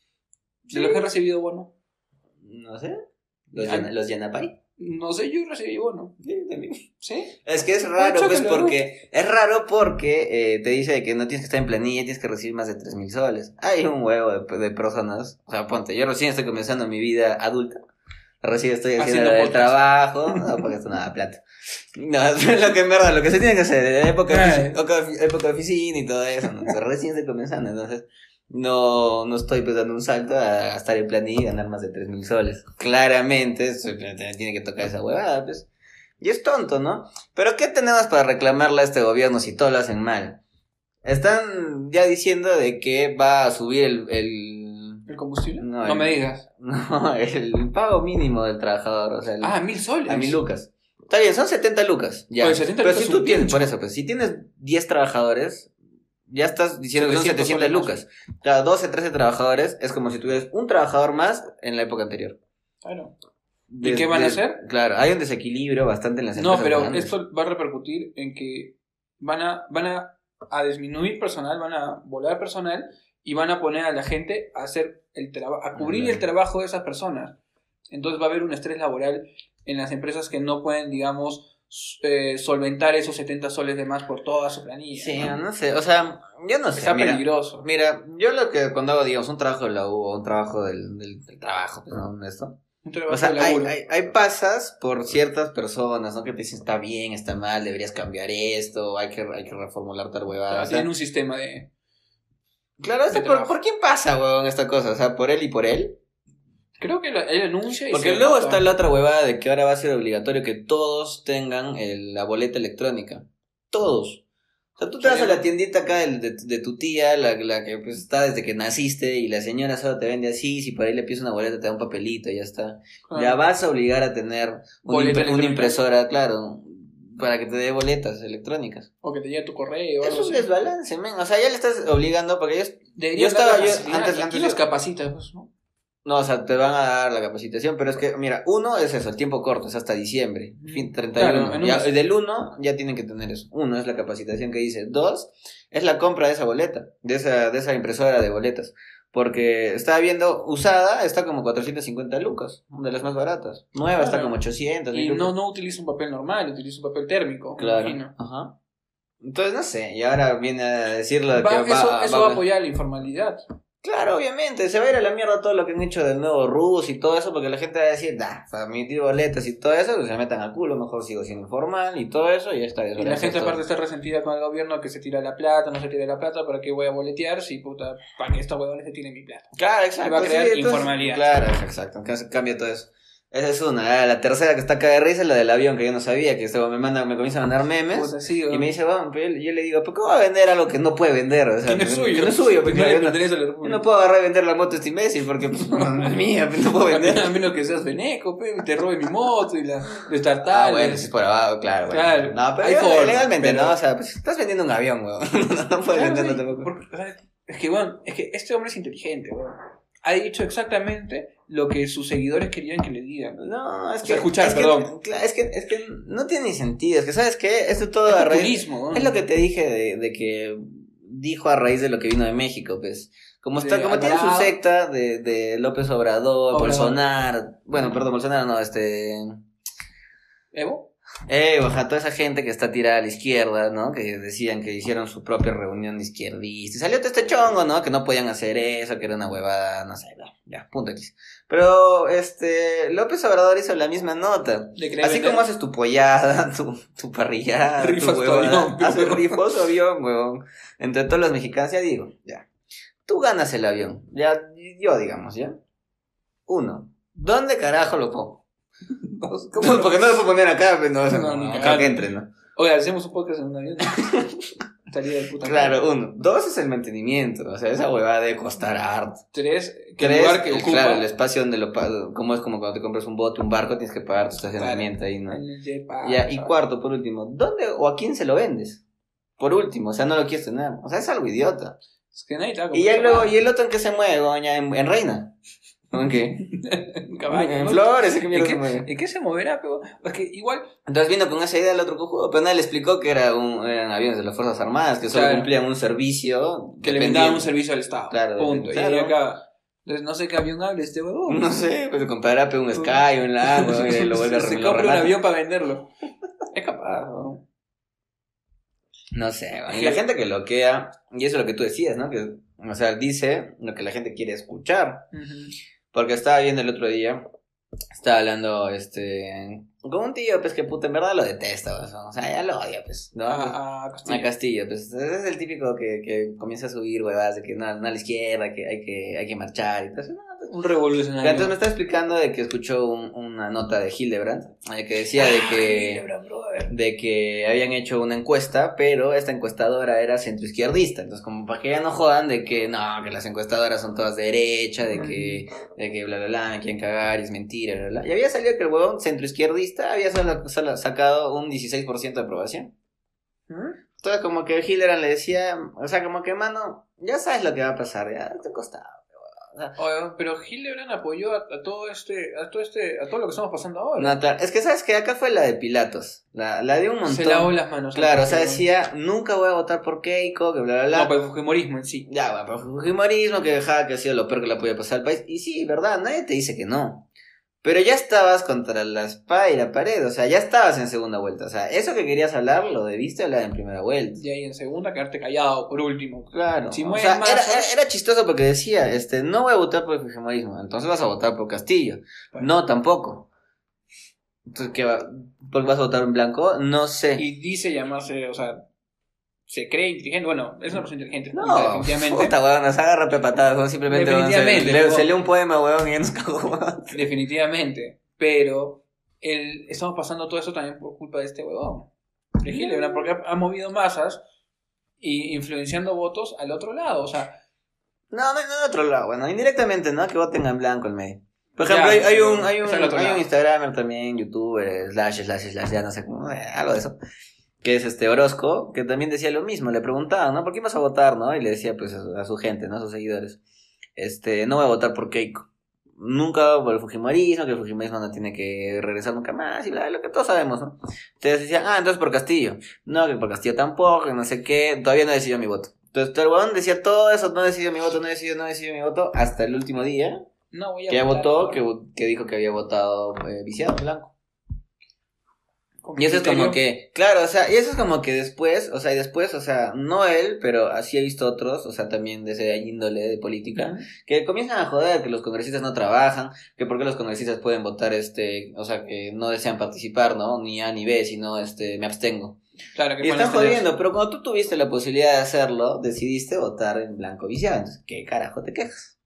De los que he recibido bono. No sé. ¿Los Yanapay? No sé, yo recibí bono. Sí, también. ¿Sí? Es que es raro, pues, porque... Es raro porque te dice que no tienes que estar en planilla, tienes que recibir más de 3,000 soles. Hay un huevo de personas. O sea, ponte, yo recién estoy comenzando mi vida adulta. Recién estoy haciendo el trabajo. No, porque esto no da plata. No, lo que en verdad, lo que se tiene que hacer, época de oficina y todo eso. ¿No? O sea, recién estoy comenzando, entonces... No estoy pues dando un salto a estar en planilla y ganar más de 3,000 soles. Claramente tiene que tocar esa huevada, pues. Y es tonto, ¿no? Pero ¿qué tenemos para reclamarle a este gobierno si todo lo hacen mal? Están ya diciendo de que va a subir ¿El combustible? No me digas. No, el pago mínimo del trabajador, o sea... 1,000 soles. A 1,000 lucas. Está bien, son 70 lucas. Ya. Pues 70 pero lucas si tú tienes, por eso, pues si tienes 10 trabajadores... Ya estás diciendo que son 700 lucas. Cada 12, 13 trabajadores es como si tuvieras un trabajador más en la época anterior. Claro. ¿Y qué van a hacer? Claro, hay un desequilibrio bastante en las empresas. No, pero grandes. esto va a repercutir en que van a disminuir personal, van a volar personal y van a poner a la gente a hacer a cubrir el trabajo de esas personas. Entonces va a haber un estrés laboral en las empresas que no pueden, digamos... solventar esos 70 soles de más por toda su planilla. Sí, no sé, o sea, yo no sé. Está peligroso. Mira, yo lo que cuando hago, digamos, un trabajo de la U o un trabajo del trabajo, ¿no? Esto. O sea, hay pasas por ciertas personas, ¿no? Que te dicen está bien, está mal, deberías cambiar esto, hay que reformular tal huevada. Claro, tienen un sistema de... Claro, ¿por quién pasa, huevón, esta cosa? O sea, ¿por él y por él? Creo que él anuncia y porque luego está la otra huevada de que ahora va a ser obligatorio que todos tengan la boleta electrónica. Todos. O sea, tú te vas a la tiendita acá de tu tía, la que pues está desde que naciste, y la señora solo te vende así, si por ahí le pides una boleta te da un papelito y ya está. Ya vas a obligar a tener una impresora, claro, para que te dé boletas electrónicas. O que te llegue tu correo. Es un desbalance, men. O sea, ya le estás obligando porque antes los capacitas, pues, ¿no? No, o sea, te van a dar la capacitación, pero es que, mira, uno es eso, el tiempo corto, es hasta diciembre, fin 31. Claro, ya, del 1 ya tienen que tener eso. Uno es la capacitación que dice. 2 es la compra de esa boleta, de esa impresora de boletas. Porque estaba viendo, usada, está como 450 lucas, de las más baratas. Nueva está como 800. Y no utiliza un papel normal, utiliza un papel térmico. Claro. Ajá. Entonces, no sé, y ahora viene a decirlo que eso va a apoyar la informalidad. Claro, obviamente, se va a ir a la mierda todo lo que han hecho del nuevo Rus y todo eso, porque la gente va a decir, para emitir boletas y todo eso, pues se metan al culo, mejor sigo siendo informal y todo eso, y ya está. Y la gente aparte está resentida con el gobierno que se tira la plata, no se tira la plata, ¿para qué voy a boletear si puta, para que estos huevones se tiren mi plata? Claro, exacto. Y va a crear informalidad. Claro, exacto, cambia todo eso. Esa es una. La tercera que está acá de risa es la del avión, que yo no sabía, que me comienza a mandar memes. Puta, sí, y me dice, bueno, pero yo le digo, ¿por qué va a vender algo que no puede vender? O sea, que no es suyo. Que no es suyo, porque yo no puedo agarrar y vender la moto este imbécil, porque pues, no es mía, no puedo vender. A menos que seas veneco, te robe mi moto y la destartal. Bueno, si es por abajo, claro. Claro. No, pero legalmente, pero... no, o sea, pues estás vendiendo un avión, weón. No puedes venderlo tampoco. Es que, bueno, este hombre es inteligente, weón. Ha dicho exactamente lo que sus seguidores querían que le digan. No, es o que... sea, escuchar, perdón. Es que no tiene ni sentido. Es que, ¿sabes qué? Esto todo a raíz... Es lo que te dije de que dijo a raíz de lo que vino de México, pues. Como tiene su secta de López Obrador, Bolsonaro... Bueno, perdón, Bolsonaro no, ¿Evo? Ojalá toda esa gente que está tirada a la izquierda, ¿no? Que decían que hicieron su propia reunión izquierdista. Y salió todo este chongo, ¿no? Que no podían hacer eso, que era una huevada, no sé, ya, punto X. Pero, López Obrador hizo la misma nota. Así como haces tu pollada, tu parrillada, rifas tu avión. Rifó su avión, huevón. Entre todos los mexicanos, ya digo, ya. Tú ganas el avión, ya, yo digamos, ya. 1. ¿Dónde carajo lo pongo? ¿Cómo? Porque no lo puedo poner acá, pues, no, acá que entre, ¿no? Oye, hacemos un podcast en un avión. Estaría de puta. Claro, 1. 2 es el mantenimiento, o sea, esa huevada debe costar harto. 3, el lugar que ocupa. Claro, el espacio donde lo pagas, como es como cuando te compras un bote, un barco, tienes que pagar tu estacionamiento ahí, ¿no? Ya, y 4, por último, ¿dónde o a quién se lo vendes? Por último, o sea, no lo quieres tener, o sea, es algo idiota. Es que nadie te va a y ya luego, ¿y el otro en qué se mueve, doña? En Reina. ¿En qué? En caballo. En Flores, ¿qué mierda se mueve? ¿En qué se moverá? Pero es que igual. Entonces vino con esa idea el otro cojudo, pero nadie le explicó que eran aviones de las Fuerzas Armadas, que solo cumplían un servicio. Que le brindaban un servicio al Estado. Claro. Punto. Claro. Y acá. Entonces no sé qué avión hable este huevón. No sé, pues se comprará un Sky, un Lago, y lo vuelve a se compra un avión para venderlo. Es capaz, ¿no? No sé, y la gente que loquea, y eso es lo que tú decías, ¿no? Que, o sea, dice lo que la gente quiere escuchar. Porque estaba viendo el otro día, estaba hablando, con un tío, pues, que puta, en verdad lo detesta, o sea, ya lo odia, pues, ¿no? A Castillo. A Castillo, pues, es el típico que comienza a subir huevadas de que no a la izquierda, que hay que marchar, y todo eso, no, pues, un revolucionario. Entonces me está explicando de que escuchó una nota de Hildebrand, que decía de que habían hecho una encuesta, pero esta encuestadora era centroizquierdista, entonces como para que ya no jodan de que no, que las encuestadoras son todas de derecha, de que bla bla bla, me quieren cagar y es mentira, bla bla. Y había salido que el huevón centroizquierdista había solo sacado un 16% de aprobación. Entonces como que Hildebrand le decía, o sea, como que mano, ya sabes lo que va a pasar, ya te costaba. Oye, pero Hildebrand apoyó a todo lo que estamos pasando ahora. No, claro. Es que sabes que acá fue la de Pilatos, la de un montón. Se lavó las manos. Claro, o sea, decía, nunca voy a votar por Keiko, que bla bla bla. No, por el fujimorismo en sí. Ya, bueno, por el fujimorismo, que dejaba que ha sido lo peor que le podía pasar al país. Y sí, verdad, nadie te dice que no. Pero ya estabas contra la espada y la pared, o sea, ya estabas en segunda vuelta. O sea, eso que querías hablar, lo debiste hablar en primera vuelta. Y ahí en segunda, quedarte callado, por último. Claro. Si o sea, era chistoso porque decía, no voy a votar por el fujimorismo, entonces vas a votar por Castillo. Bueno. No, tampoco. Entonces, ¿qué va? ¿Por qué vas a votar en blanco? No sé. Y dice llamarse, o sea, se cree inteligente. Bueno, es una persona inteligente. No, definitivamente. Puta, weón, nos agarra patadas, ¿no? Simplemente se lee un poema, weón, y ya nos cagó. Definitivamente. Pero estamos pasando todo eso también por culpa de este huevón. De Hildebrand, porque ha movido masas y influenciando votos al otro lado, o sea. No al otro lado, bueno, indirectamente, ¿no? Que voten en blanco en medio. Por ejemplo, hay un Instagramer también, youtuber, slash, ya no sé cómo, algo de eso. Que es Orozco, que también decía lo mismo, le preguntaban, ¿no? ¿Por qué ibas a votar, no? Y le decía, pues, a su gente, ¿no? A sus seguidores, no voy a votar por Keiko. nunca por el fujimorismo, que el fujimorismo no tiene que regresar nunca más, y lo que todos sabemos, ¿no? Entonces decían, entonces por Castillo. No, que por Castillo tampoco, que no sé qué, todavía no decidió mi voto. Entonces el huevón decía todo eso, no decidió mi voto, no decidió mi voto, hasta el último día, no voy a que ya votar, votó, que dijo que había votado viciado, blanco. Y eso es como que, claro, o sea, y eso es como que después, o sea, no él, pero así he visto otros, o sea, también de ese índole de política, que comienzan a joder que los congresistas no trabajan, que porque los congresistas pueden votar, o sea, que no desean participar, ¿no? Ni A ni B, sino, me abstengo. Claro, que y están jodiendo, pero cuando tú tuviste la posibilidad de hacerlo, decidiste votar en blanco viciado, entonces, ¿qué carajo te quejas?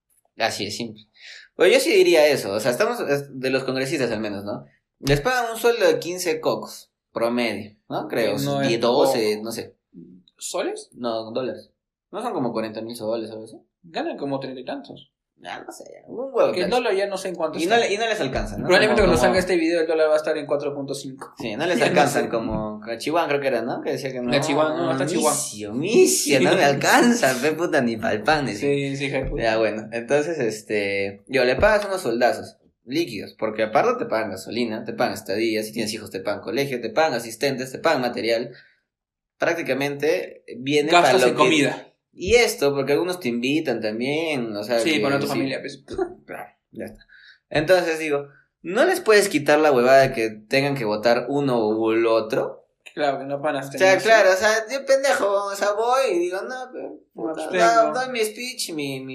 Así es simple. Pues yo sí diría eso, o sea, estamos, de los congresistas al menos, ¿no? Les pagan un sueldo de 15 cocos, promedio, ¿no? Creo, no 10, 12, no sé. ¿Soles? No, dólares. ¿No son como 40,000 soles o algo? Ganan como 30 y tantos. Ya, no sé, un huevo. Que el dólar ya no sé en cuánto está. Y no les alcanza, ¿no? Probablemente cuando salga este video el dólar va a estar en 4.5. Sí, no les alcanzan como Chihuahua creo que era, ¿no? Que decía que no. No, hasta Chihuahua. Misio, no me alcanza, fe puta ni pa'l pan. Sí, jefe. Ya, bueno, entonces, yo le pagas unos soldazos líquidos, porque aparte te pagan gasolina, te pagan estadías, si tienes hijos te pagan colegio, te pagan asistentes, te pagan material, prácticamente viene gastos para lo en comida. Y esto, porque algunos te invitan también, o sea... Sí, para tu familia, pues. Claro, ya está. Entonces digo, ¿no les puedes quitar la huevada de que tengan que votar uno u el otro? Claro, que no van a O sea, claro, o sea, yo pendejo, o sea, voy y digo, no, pero doy mi speech,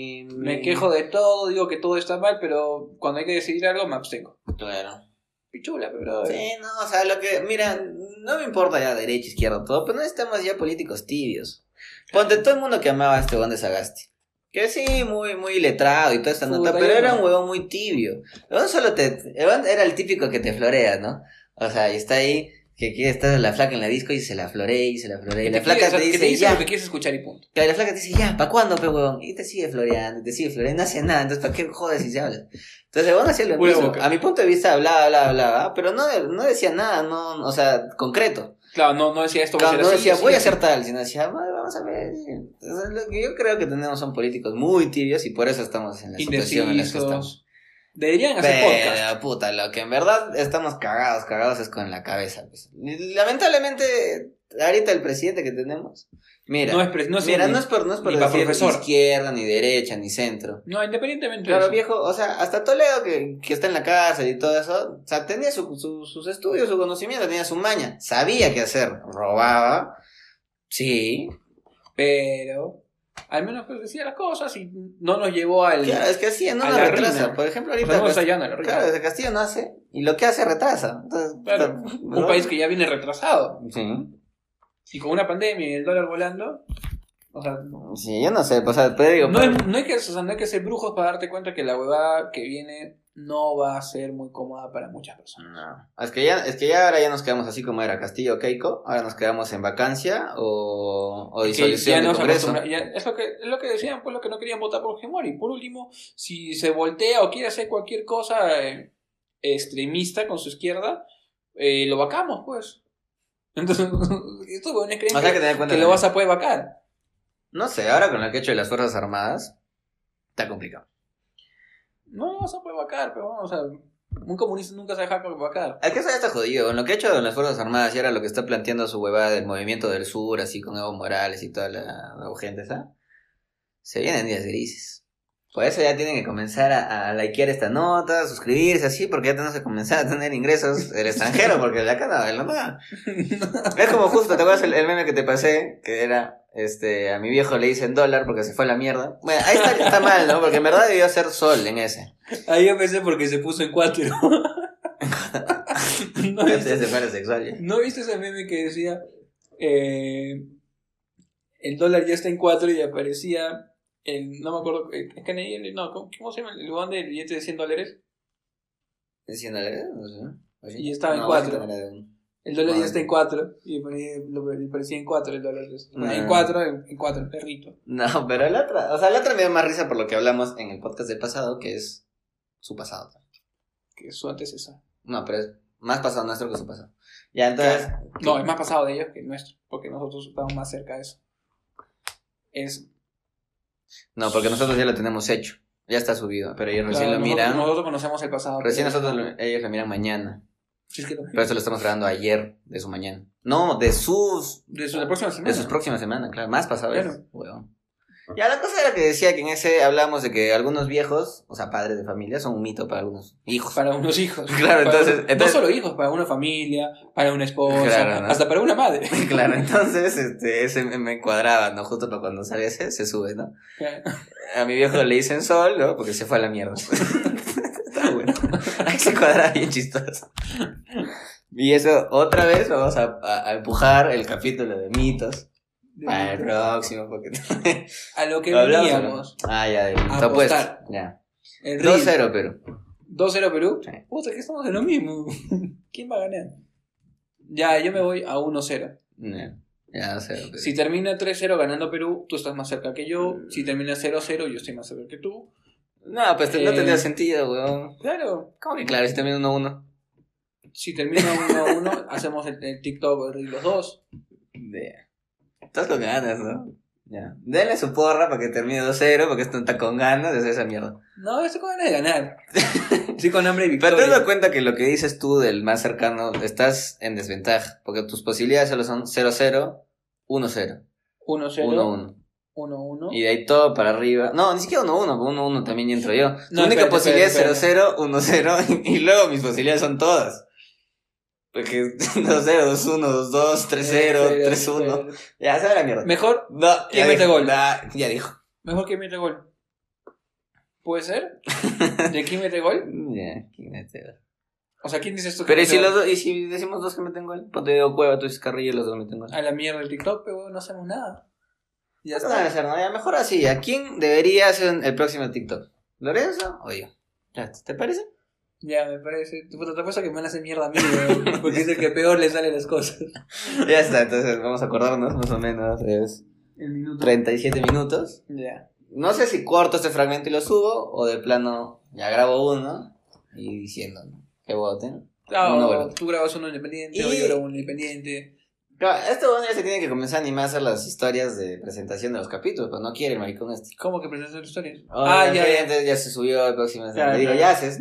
me quejo de todo, digo que todo está mal, pero cuando hay que decidir algo me abstengo. Claro. Pichula, pero... Sí, no, o sea, mira, no me importa ya derecha, izquierda, todo, pero no estamos ya políticos tibios. Ponte todo el mundo que amaba a este huevón de Sagasti. Que sí, muy letrado y toda esta nota, pero era un huevón muy tibio. El huevón era el típico que te florea, ¿no? O sea, y está ahí... Que quiere estar la flaca en la disco y se la florea y se la florea. Y la flaca te dice, ya. Lo que quieres escuchar y punto. Que la flaca te dice, ya, ¿pa' cuándo, pe huevón? Y te sigue floreando, no hace nada. Entonces, ¿para qué jodas si se habla? Entonces, el huevón hacía lo mismo. A mi punto de vista, hablaba, pero no decía nada, no, o sea, concreto. Claro, no decía esto. Claro, no decía, voy a hacer tal, sino decía, vamos a ver. Entonces, lo que yo creo que tenemos son políticos muy tibios y por eso estamos en la situación en la que estamos. Deberían hacer podcast. Puta, lo que en verdad estamos cagados es con la cabeza. Pues. Lamentablemente, ahorita el presidente que tenemos, mira, no es por decir izquierda, ni derecha, ni centro. No, independientemente de eso. Claro, viejo, o sea, hasta Toledo que está en la cárcel y todo eso, o sea, tenía sus estudios, su conocimiento, tenía su maña, sabía qué hacer, robaba, sí, pero... Al menos pues decía las cosas y no nos llevó al... Claro, es que así no nos retrasa. Por ejemplo, ahorita... Claro, desde Castillo no hace y lo que hace retrasa. Entonces, claro, un país que ya viene retrasado. Sí. Y con una pandemia y el dólar volando... O sea... Sí, yo no sé, o sea, te digo... No hay que ser brujos para darte cuenta que la huevada que viene no va a ser muy cómoda para muchas personas. No. Es que ya ahora ya nos quedamos así como era Castillo Keiko, ahora nos quedamos en vacancia o disolución del Congreso. Es lo que decían, pues lo que no querían votar por Fujimori. Por último, si se voltea o quiere hacer cualquier cosa extremista con su izquierda, lo vacamos, pues. Entonces, estos huevones creen que lo vas a poder vacar. No sé, ahora con lo que he hecho de las Fuerzas Armadas, está complicado. No se puede vacar, pero vamos, o sea, un comunista nunca se deja vacar. Es que eso ya está jodido. Con lo que ha hecho en las Fuerzas Armadas y ahora lo que está planteando su huevada del movimiento del sur, así con Evo Morales y toda la gente, ¿sabes? Se vienen días grises. Por eso ya tienen que comenzar a likear esta nota, suscribirse así, porque ya tenemos que comenzar a tener ingresos del extranjero, porque de acá no. Es como justo, ¿te acuerdas el meme que te pasé? Que era... a mi viejo le dicen dólar porque se fue a la mierda. Bueno, ahí está mal, ¿no? Porque en verdad debió ser sol en ese. Ahí yo pensé porque se puso en 4. ¿No viste ese meme que decía el dólar ya está en 4 y aparecía no me acuerdo, es que ¿cómo se llama? El lugar del billete de $100. ¿De $100? No sé. Y estaba en 4. El dólar ya está en 4 y parecía en 4 el dólar. En 4 el perrito. No, pero la otra me da más risa por lo que hablamos en el podcast del pasado, que es su pasado. Que es su antecesor. No, pero es más pasado nuestro que su pasado. Ya, entonces... No, es más pasado de ellos que nuestro, porque nosotros estamos más cerca de eso. No, porque nosotros ya lo tenemos hecho. Ya está subido, pero ellos recién lo miran. Nosotros conocemos el pasado. Recién ellos lo miran mañana. Sí, es que pero eso lo estamos grabando ayer de su mañana. No, de la próxima semana. De sus próximas semanas, claro. Más pasado. Claro. Bueno. Ya, la cosa era que decía que en ese hablamos de que algunos viejos, o sea, padres de familia, son un mito para algunos hijos. Para unos hijos. Claro, entonces... No solo hijos, para una familia, para una esposa, claro, ¿no? hasta para una madre. Claro, entonces ese me cuadraba, ¿no? Justo para cuando sale ese, se sube, ¿no? Claro. A mi viejo le dicen sol, ¿no? Porque se fue a la mierda. Está bueno. Ahí se cuadra bien chistoso. Y eso, otra vez vamos a empujar el capítulo de mitos. Para el próximo, porque... A lo que veníamos. Ah, ya, del mito pues. Ya. 2-0 Perú. 2-0 Perú. Sí. Puta, que estamos en lo mismo. ¿Quién va a ganar? Ya, yo me voy a 1-0. Ya, 0. Si termina 3-0 ganando Perú, tú estás más cerca que yo. Si termina 0-0, yo estoy más cerca que tú. No, pues no tendría sentido, weón. Claro. ¿Cómo que claro? Si termina 1-1. Si termina 1-1, hacemos el TikTok de los dos. Estás con ganas, ¿no? Ya. Denle su porra para que termine 2-0, porque esto está con ganas de hacer esa mierda. No, estoy con ganas de ganar. Estoy con hambre y victoria. Pero te das cuenta que lo que dices tú del más cercano, estás en desventaja, porque tus posibilidades solo son 0-0, 1-0. 1-0. 1-1. Y de ahí todo para arriba. No, ni siquiera 1-1, porque 1-1 también entro yo. No, Tu única posibilidad es 0-0, 1-0, y luego mis posibilidades son todas. Porque 2-0, 2-1, 2-2, 3-0, 3-1. Ya, se va la mierda. Mejor, no, ¿quién mete gol? Ya dijo. Mejor que mete gol. ¿Puede ser? ¿De quién mete gol? Ya, ¿quién mete gol? O sea, ¿quién dices tú que pero mete gol? ¿y si decimos dos que meten gol? Ponte Diego Cueva, tú dices Carrillo y los dos meten gol. A la mierda el TikTok, pero no hacemos nada. Ya está. No debe ser, ¿no? Ya, mejor así. ¿A quién debería hacer el próximo TikTok? ¿Lorenzo o yo? ¿Te parece? Ya, me parece. Te apuesto que me van a hacer mierda a mí, porque es el que peor le salen las cosas. Ya está, entonces vamos a acordarnos, más o menos. Es el minuto. 37 minutos. Ya. No sé si corto este fragmento y lo subo, o de plano ya grabo uno y diciendo, ¿no? Que voten. Claro, tú grabas uno independiente, o yo grabo uno independiente. Claro, esto ya se tiene que comenzar a animar a hacer las historias de presentación de los capítulos, pero no quiere el maricón este. ¿Cómo que presentación de historias? Ya. Entonces ya se subió el próximo. Claro, digo, ya haces.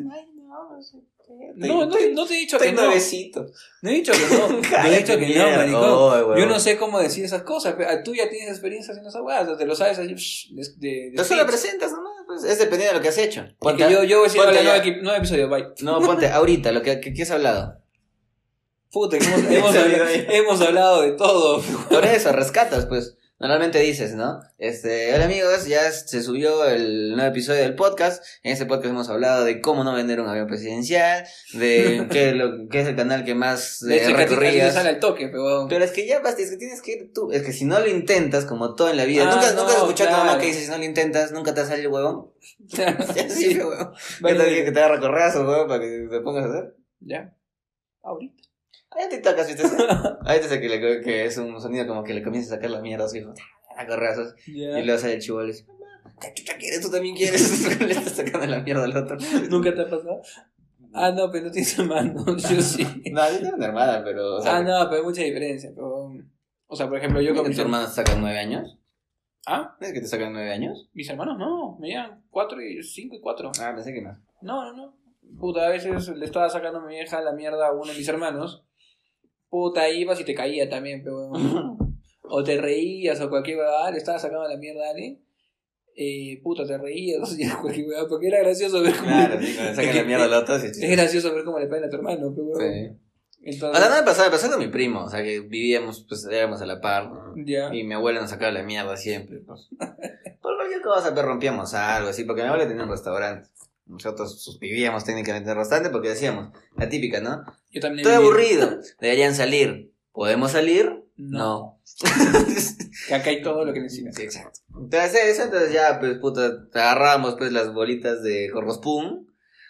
No te he dicho que no. Nuevecito. No he dicho que no. No he dicho que no, maricón. Yo no sé cómo decir esas cosas. Pero tú ya tienes experiencia haciendo esas weas. Te lo sabes así. Tú solo presentas, ¿no? Pues es dependiendo de lo que has hecho. Ponte, yo voy a decir nueve episodios, bye. No, ponte ahorita, lo que has hablado. Puta, hemos hablado de todo. Por eso, rescatas, pues. Normalmente dices, ¿no? Hola amigos, ya se subió el nuevo episodio del podcast. En este podcast hemos hablado de cómo no vender un avión presidencial, de qué es el canal que más recorrías. Que sale al toque, pero es que ya basta, es que tienes que ir tú. Es que si no lo intentas, como todo en la vida, nunca has escuchado a tu mamá que dice, si no lo intentas, nunca te sale el huevón. Sí, huevón. ¿Qué tal que te agarra correazo, huevón, para que te pongas a hacer? Ya. Ahorita. Ahí te tocas, ¿viste? Ahí te sé que es un sonido como que le comienza a sacar la mierda, así, a correazos. Y luego sale el chivolo y dice, ¿qué chucha quieres? ¿Tú también quieres? Le estás sacando la mierda al otro. ¿Nunca te ha pasado? Ah, no, pero no tienes hermano. Yo sí. No, yo tengo una hermana, pero... O sea, no, pero hay mucha diferencia. Pero, o sea, por ejemplo, yo con mis hermanos sacan 9 años. ¿Ah? ¿Es que te sacan 9 años? Mis hermanos no, me llevan 5 y 4. Ah, pensé que más. No. Puta, a veces le estaba sacando a mi vieja la mierda a uno de mis hermanos. Puta, ibas y te caía también, pero... o te reías o cualquier weá, le estaba sacando la mierda a alguien. Puta, te reías o cualquier weá, porque era gracioso ver cómo... Claro, sí, cuando le sacan la mierda al otro. Es gracioso ver cómo le pegan a tu hermano, pero... Sí. Entonces... O sea, no me pasó con mi primo, o sea, que vivíamos, pues, éramos a la par. Ya. Y mi abuela nos sacaba la mierda siempre, pues. Por cualquier cosa, pues, rompíamos algo, así, porque mi abuela tenía un restaurante. Nosotros vivíamos técnicamente en el restaurante porque decíamos, la típica, ¿no? Yo también estoy aburrido, deberían salir. ¿Podemos salir? No. Que acá hay todo lo que necesitas. Sí, exacto. Entonces ya, pues, puta, te agarrábamos, pues, las bolitas de Corrospun,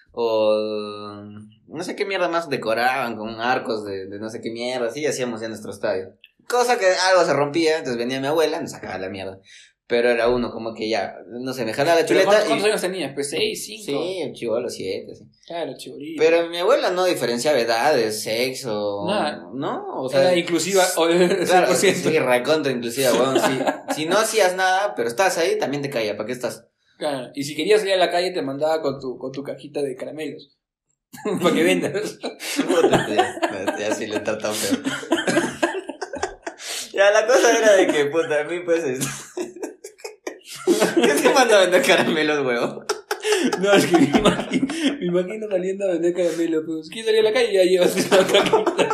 o no sé qué mierda más decoraban con arcos de no sé qué mierda, así, y hacíamos ya nuestro estadio. Cosa que algo se rompía, entonces venía mi abuela y nos sacaba la mierda. Pero era uno como que ya, no sé, me jalaba la chuleta. ¿Cuántos años tenías? Pues 6, 5. Sí, el chivolo 7, sí. Claro, chibolito. Pero mi abuela no diferenciaba edades, sexo, nada. ¿no? O sea, era inclusiva, claro, sí, recontra inclusiva, weón. Si no hacías nada, pero estás ahí, también te caía, ¿para qué estás? Claro, y si querías salir a la calle te mandaba con tu cajita de caramelos. Para que vendas. Ya sí le he tratado feo. Ya, la cosa era de que, puta, a mí pues ¿qué te manda a vender caramelos, huevo? No, es que me imagino saliendo a vender caramelos. Pues, ¿quieres salir a la calle? Ya llevas la cajita.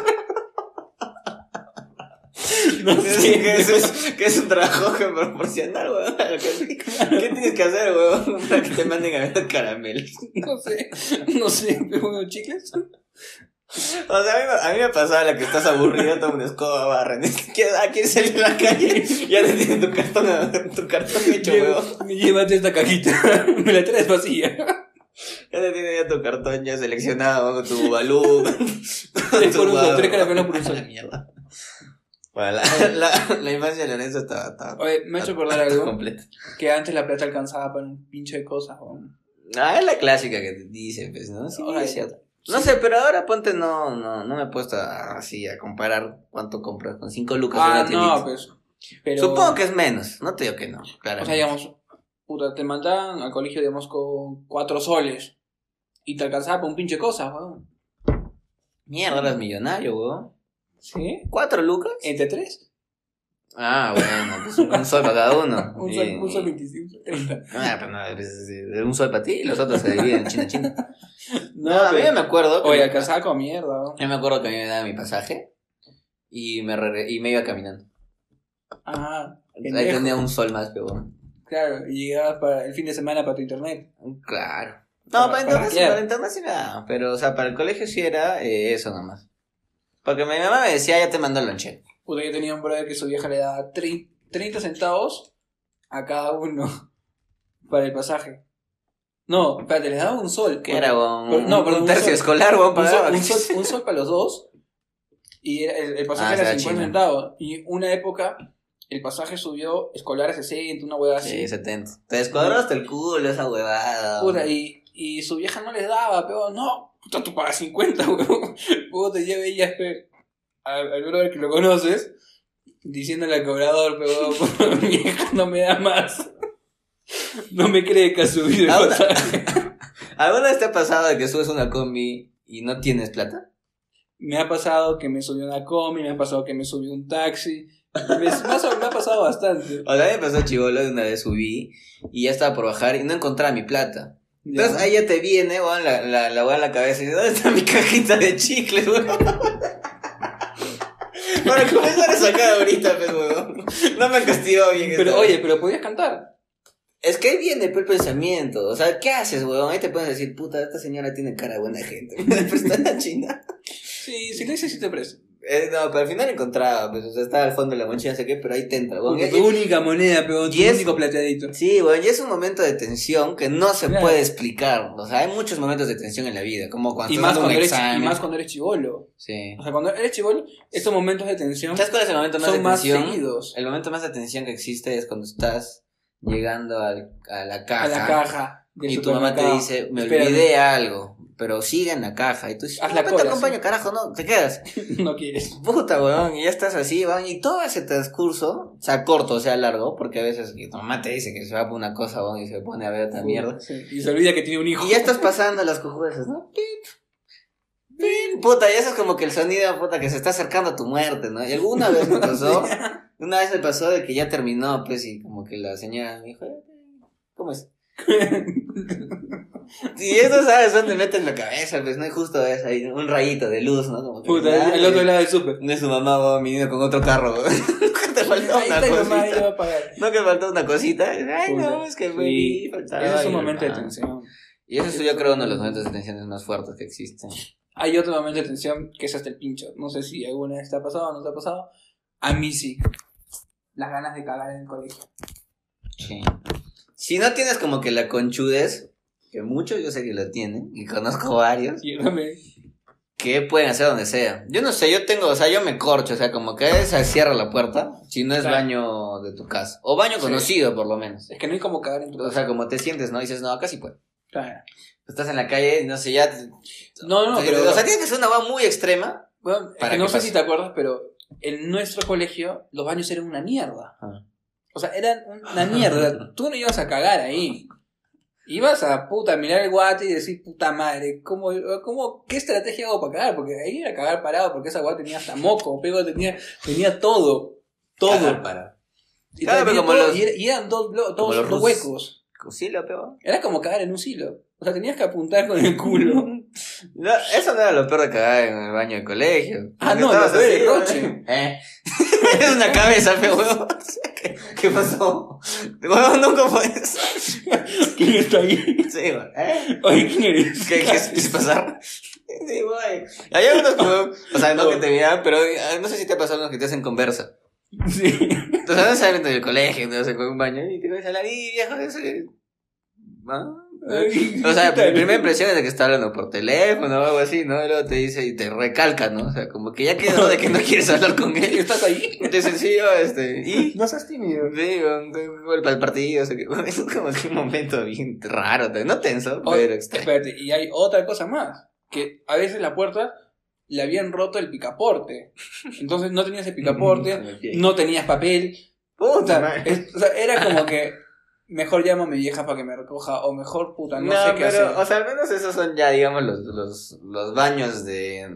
No sé, que es un trabajo que proporcionar, weón. ¿Qué tienes que hacer, weón, para que te manden a vender caramelos? No sé, pero chicles. O sea, a mí me pasaba la que estás aburrido, toma una escoba, barra. ¿Quieres salir a la calle? Ya te tienes tu cartón hecho, weón. Llévate esta cajita, me la traes vacía. Ya te tienes ya tu cartón ya seleccionado, con tu balú. 3 caramelos por un sol. Mierda. Bueno, la infancia de Lorenzo estaba Oye, me ha hecho acordar algo completa. Que antes la plata alcanzaba para un pinche de cosas. Es la clásica que te dicen, pues, ¿no? Sí, ahora es cierto. No sé, pero ahora ponte, no me he puesto así a comparar cuánto compras con 5 lucas en una tiendita. No, pues. Pero... Supongo que es menos, no te digo que no, claro. O sea, digamos, puta, te mandaban al colegio, digamos, con 4 soles. Y te alcanzaba para un pinche de cosas, weón. Mierda, eras millonario, weón. ¿Sí? ¿4 lucas? ¿Entre 3? Ah, bueno, pues un sol para cada uno. un sol 25, 30. Pero no, pues, un sol para ti y los otros se dividen China. No, a mí me acuerdo. Oye, alcanzaba con mierda, ¿no? Yo me acuerdo que a mí me daban mi pasaje y me iba caminando. Ahí tenía un sol más, pero claro, y llegabas para el fin de semana para tu internet. Claro. No, para internet sí me daba, pero, o sea, para el colegio sí era eso nomás. Porque mi mamá me decía, ya te mando el lonche. Puta, yo tenía un brother que su vieja le daba 30 centavos a cada uno para el pasaje. No, espérate, les daba un sol. ¿Qué era, un tercio escolar, un sol para los dos. Y el pasaje era 50 centavos. Y una época, el pasaje subió escolar a 60, una huevada así. Sí, 70. Te descuadró hasta el culo esa huevada. Puta, y su vieja no les daba, pero no. Puta, tú pagas 50, weón. Puta, ya veías al brother que lo conoces diciéndole al cobrador, pero mi vieja no me da más. No me cree que ha subido el pasaje. ¿Alguna vez te ha pasado de que subes una combi y no tienes plata? Me ha pasado que me subió una combi, me ha pasado que me subió un taxi. Me ha pasado bastante. O sea, a mí me pasó chibolo, de una vez subí y ya estaba por bajar y no encontraba mi plata. Entonces ahí ya te viene, weón, la weá en la cabeza y dice, ¿dónde está mi cajita de chicles, weón? Para comenzar a sacar ahorita, pues, weón. No me castigó bien. Pero oye, pero podías cantar. Es que ahí viene el pensamiento. O sea, ¿qué haces, weón? Ahí te puedes decir, puta, esta señora tiene cara de buena gente. Me presta la china. Sí, si le dices, sí te presto. No, pero al final encontraba, pues, o sea, estaba al fondo de la mochila, no sé qué, pero ahí te entra, weón. Tu única moneda, pero tu único plateadito. Sí, weón, y es un momento de tensión que no se puede explicar. O sea, hay muchos momentos de tensión en la vida, como cuando estás dando un examen. Y más cuando eres chibolo. Sí. O sea, cuando eres chibolo, estos momentos de tensión ¿sabes cuál es el momento más son de tensión? Más seguidos. El momento más de tensión que existe es cuando estás llegando a la caja. A la caja. Y tu mamá te dice, me olvidé algo. Pero sigue en la caja. Y tú dices, te acompaño, sí. Carajo, no, te quedas. No quieres. Puta, weón, y ya estás así, weón. Y todo ese transcurso, sea corto, sea largo, porque a veces tu mamá te dice que se va por una cosa, weón, y se pone a ver otra mierda. Sí. Y se olvida que tiene un hijo. Y ya estás pasando las cojudas, ¿no? Pip. Puta, y eso es como que el sonido, puta, que se está acercando a tu muerte, ¿no? Y alguna vez me pasó, de que ya terminó, pues, y como que la señora me dijo, ¿cómo es? Y eso, ¿sabes dónde mete en la cabeza? Pues no hay justo ves ahí un rayito de luz, ¿no? Como que puta, el otro lado del súper. No es su mamá, weón, viniendo con otro carro, weón. Te faltó una cosita. No, que faltó una cosita. Ay, puta, no, es que me faltaba. Ese es un momento de tensión. Y eso yo creo uno de los momentos de tensión más fuertes que existen. Hay otro momento de tensión que es hasta el pincho. No sé si alguna vez te ha pasado o no te ha pasado. A mí sí. Las ganas de cagar en el colegio. Sí. Si no tienes como que la conchudez, que muchos yo sé que lo tienen, y conozco varios, que pueden hacer donde sea. Yo no sé, yo me corcho, o sea, como que se cierra la puerta, si no es baño de tu casa, o baño conocido por lo menos. Es que no hay como cagar en tu casa. O sea, como te sientes, ¿no? Y dices, no, acá sí puedo. Claro. Estás en la calle, no sé, ya... No, pero... O sea, tiene que ser una agua muy extrema. Bueno, es que no sé si te acuerdas, pero en nuestro colegio los baños eran una mierda. O sea, eran una mierda. Tú no ibas a cagar ahí. Ibas a mirar el guate y decir, puta madre, ¿qué estrategia hago para cagar? Porque ahí era cagar parado, porque esa guate tenía hasta moco, pero tenía todo. Cagar parado. Y, claro, pero como y eran dos huecos. ¿Silo, peor? Era como cagar en un silo. O sea, tenías que apuntar con el culo. No, eso no era lo peor de cagar en el baño de colegio. No, lo peor del roche. Es una cabeza, pero huevón. ¿Qué pasó? Huevón, nunca fue eso. ¿Quién está ahí? Sí, güey. Oye, ¿quién eres? ¿Qué es pasar? Sí, güey. Hay unos que, o sea, no que te miran, pero no sé si te ha pasado unos que te hacen conversa. Sí. Entonces, no salen del colegio, no sé, con un baño y te comienzan a hablar, y viejo, ese. O sea, mi primera impresión es de que está hablando por teléfono o algo así, ¿no? Y luego te dice y te recalca, ¿no? O sea, como que ya quedó de que no quieres hablar con él. ¿Estás ahí? Te sencillo, y... No seas tímido. Sí, para el partido, o sea, que es como que un momento bien raro, no tenso, pero extraño. Espérate, y hay otra cosa más, que a veces la puerta le habían roto el picaporte. Entonces no tenías el picaporte, no tenías papel. Puta, o sea, era como que mejor llamo a mi vieja para que me recoja, o mejor no sé qué hacer. O sea, al menos esos son ya, digamos, los baños de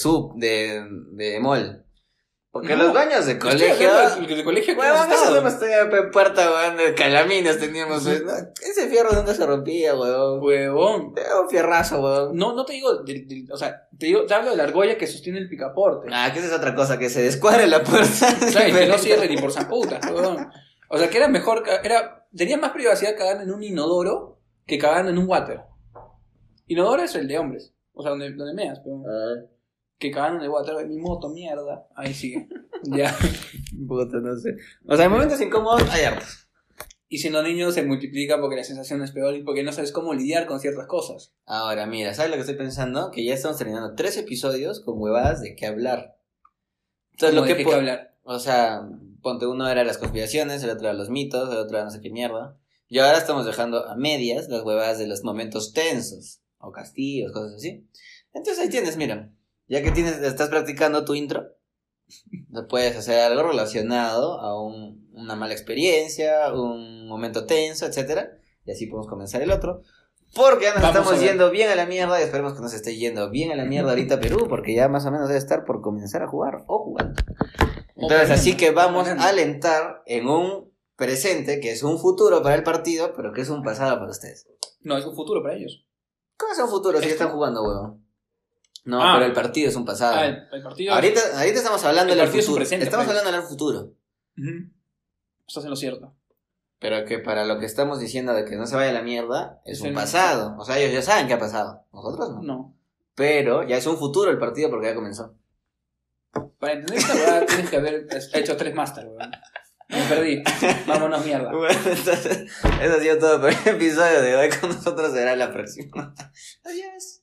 mall. Porque los baños de colegio... de colegio bueno, nosotros teníamos puerta, weón, de calaminas teníamos, ¿no? Ese fierro nunca se rompía, weón. Huevón. Era un fierrazo, weón. No te digo, o sea, te hablo de la argolla que sostiene el picaporte. Que esa es otra cosa, que se descuadre la puerta. Claro, y que no cierre ni por zamputa, weón. O sea, que era mejor, tenía más privacidad cagando en un inodoro que cagando en un water. Inodoro es el de hombres, o sea, donde meas, pero... Que cagaron en el water de mi moto, mierda. Ahí sigue. Ya. Puta, no sé. O sea, en momentos incómodos hay hartos. Y siendo niño se multiplica porque la sensación es peor y porque no sabes cómo lidiar con ciertas cosas. Ahora, mira, ¿sabes lo que estoy pensando? Que ya estamos terminando 3 episodios con huevadas de qué hablar. Entonces, lo que de qué hablar. O sea, ponte, uno era las conspiraciones, el otro era los mitos, el otro era no sé qué mierda. Y ahora estamos dejando a medias las huevadas de los momentos tensos. O castigos, cosas así. Entonces ahí tienes, mira. Ya que estás practicando tu intro, puedes hacer algo relacionado a una mala experiencia, un momento tenso, etcétera, y así podemos comenzar el otro. Porque ya nos estamos yendo bien a la mierda y esperemos que nos esté yendo bien a la mierda ahorita Perú, porque ya más o menos debe estar por comenzar a jugar o jugando. Entonces, así que vamos a alentar en un presente que es un futuro para el partido, pero que es un pasado para ustedes. No, es un futuro para ellos. ¿Cómo es un futuro si ya están jugando, huevón? No, pero el partido es un pasado. El partido ahorita estamos hablando del futuro. Presente, estamos hablando del futuro. Estás en lo cierto. Pero que para lo que estamos diciendo de que no se vaya a la mierda, es un pasado. O sea, ellos ya saben qué ha pasado. Nosotros no. No. Pero ya es un futuro el partido porque ya comenzó. Para entender esta verdad tienes que haber hecho 3 máster, weón. Me perdí. Vámonos mierda. Bueno, entonces, eso ha sido todo por el episodio de hoy. Con nosotros será la próxima. Adiós.